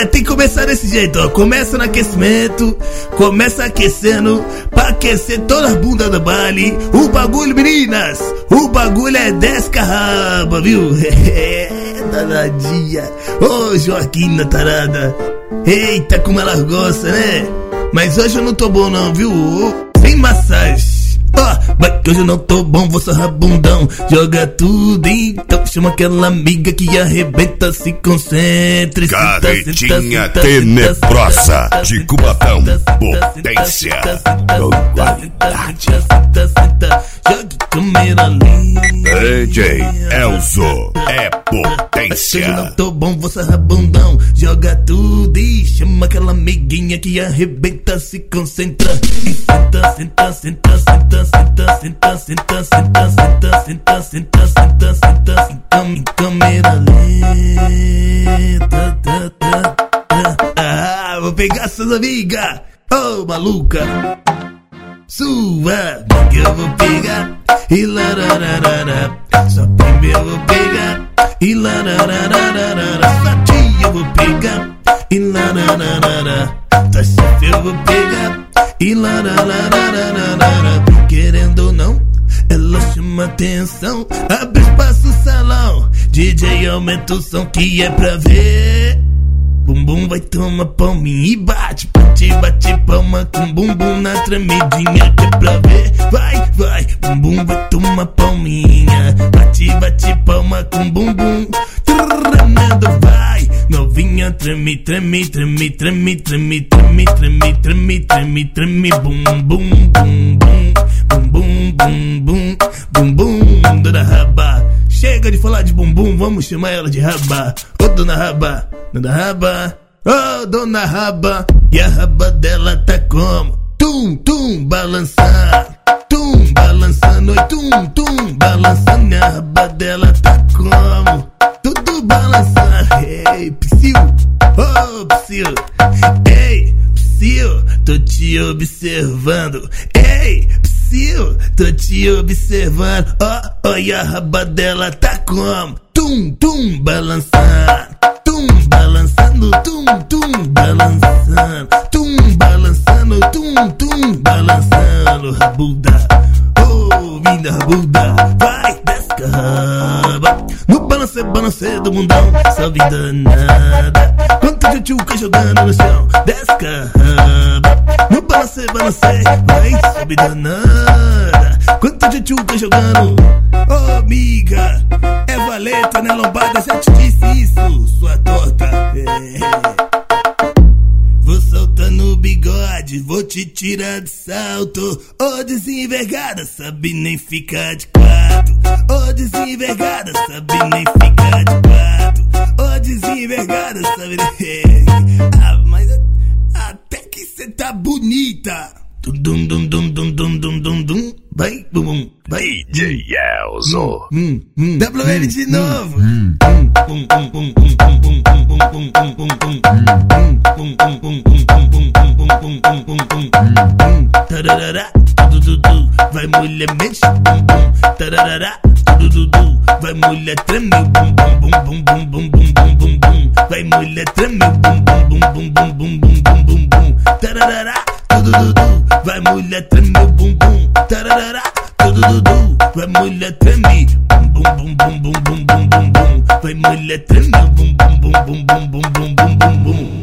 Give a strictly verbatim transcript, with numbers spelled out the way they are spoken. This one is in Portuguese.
É, tem que começar desse jeito, ó. Começa no aquecimento, começa aquecendo, pra aquecer toda a bunda do baile. O bagulho, meninas, o bagulho é descarraba, viu? É, danadinha. Ô, Joaquina tarada. Eita, como elas gostam, né? Mas hoje eu não tô bom não, viu? Sem massagem. Ó, oh, vai que hoje eu não tô bom, vou só rabundão. Joga tudo, então chama aquela amiga que arrebenta, se concentre. Carretinha tenebrosa de Cubatão, potência com qualidade. Jogue câmera linda. D J Elzo é potência. Hoje eu não tô bom, vou só rabundão. Joga tudo e chama aquela amiguinha que arrebenta, se concentra. E senta, senta, senta, senta. Senta, senta, senta, senta, senta, senta, senta, senta, senta, senta, em câmera lenta. Ah, vou pegar suas amigas, ô maluca. Sua amiga eu vou pegar e larararara. Sua prima eu vou pegar e larararara. Sua tia eu vou pegar e larararara. Tua chefe eu vou pegar e larararara. Querendo ou não, ela chama atenção. Abre espaço no salão, D J aumenta o som que é pra ver. Bumbum vai tomar palminha e bate, bate, bate palma com bumbum na tremidinha que é pra ver. Vai, vai, bumbum vai tomar palminha, bate, bate palma com bumbum. Tremendo, vai, novinha treme, treme, treme, treme, treme, treme, treme, treme, treme, treme, bum, bum, bum, bum, bum, bum, bum, bum, bum, bum, dona Raba. Chega de falar de bumbum, vamos chamar ela de Raba. Ô dona Raba, dona Raba, ô dona Raba. E a raba dela tá como? Tum, tum, balançando, tum, balançando, oi, tum, tum, balançando. E a raba dela tá como? Tudo balançando. Ei, Psyu, ô Psyu, ei, Psyu, tô te observando. Ei, Psyu, tô te observando. Ó, oh, olha a raba dela tá como? Tum, tum, balançando. Tum, balançando, tum, tum, balançando. Tum, balançando, tum, tum, balançando. Rabuda, oh, minha rabuda. Vai, desca raba. No balancê, balancê do mundão, só vida nada. Quanta tchutchuca jogando no chão, desca raba. No balancê, balancê, vai, sobe danada. Quanta tchutchuca jogando. Ô, oh, amiga, é valeta, né, lombada? Já te disse isso, sua torta. É. Vou soltando o bigode, vou te tirar de salto. Ô, oh, desenvergada, sabe nem ficar de quatro. Ô, oh, desenvergada, sabe nem ficar de quatro. Ô, oh, desenvergada, sabe nem... Ah, mas até que cê tá bonita. Dum dum dum dum dum dum dum dum dum. Vai, bum bum, vai. D J Elzo. Hum, hum. W L de novo. Hum, hum, hum, hum, hum, hum, hum, hum, hum, hum, hum, hum, hum, hum. Tararara, du du du. Vai mulher mexe, bum bum. Tararara, du du du. Vai mulher treme, bum bum bum bum bum bum bum bum bum. Vai mulher treme, bum bum bum bum bum bum bum bum bum bum. Tararara. Du, du, du, vai mulher treme o bumbum, tararara, du, du, du, vai mulher treme, bum bum bum bum bum bum bum bum, vai mulher treme o bumbum bum bum bum bum bum bum bum bum.